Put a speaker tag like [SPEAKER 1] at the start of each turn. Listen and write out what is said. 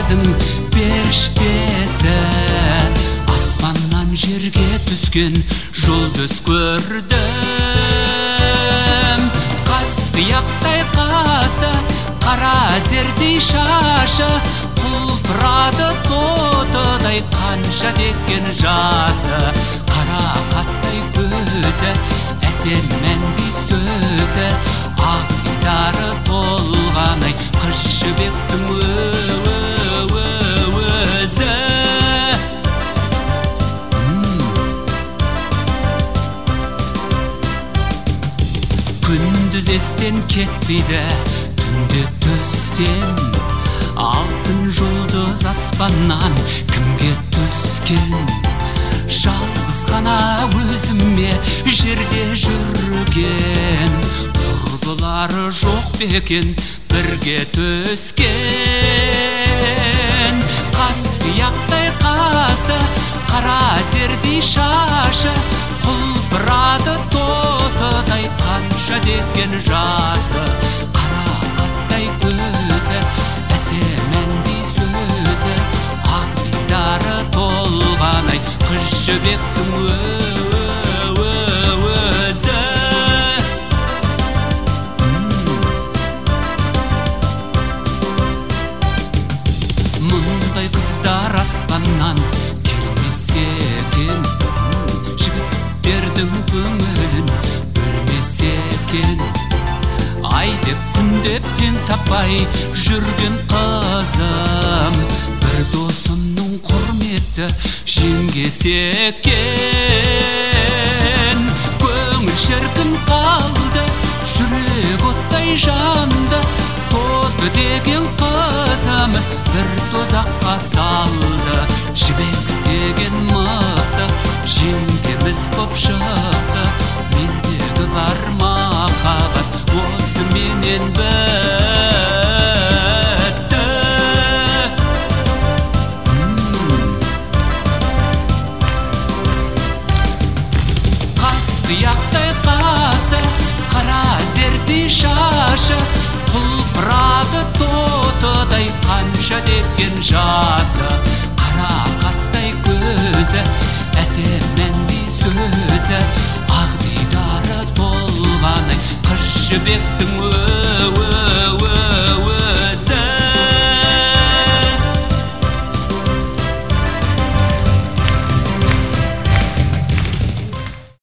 [SPEAKER 1] аспандардың періштесі, аспаннан жерге түскен жұлдыз көрдім. Қасқияқтай қасы, қара зердей шашы, құлпырады тотыдай қанша деген жасы. Қара қаттай көзі, әсем мәнді сөзі, ақ дидары толғанай қыз жібектің өзі. Күндіз естен кетпейді, түнде түстен, алтын жұлдыз аспаннан кімге түскен? Жалғыз ғана өзіме жерде жүрген, құрбылары жоқ бекен бірге түскен. Қасқияқтай қасы, қара зердей шашы, құлпырады тотыдай қанша деген жасы. Қара қаттай көзі, әсем мәнді сөзі, ақ дидары толғанай қыз жібектің өзі. Мұндай қыздар аспаннан келмес екен, жігіттердің көңілін бөлмес екен. Ай деп күн деп тең таппай жүрген қызым, бір досымның құрметті жеңгесі екен. Көңіл шіркін қалды, жүрек оттай жанды, тоты деген қызымыз бір тозаққа салды. Жібек деген мықты жеңгеміз боп шықты, мендегі бар махаббат осыменен бітті. Қасқияқтай қасы, қара зердей шашы, құлпырады тотыдай қанша деген жасы. Қара қаттай көзі, әсем мәнді сөзі, ақ дидары толғанай қыз жібектің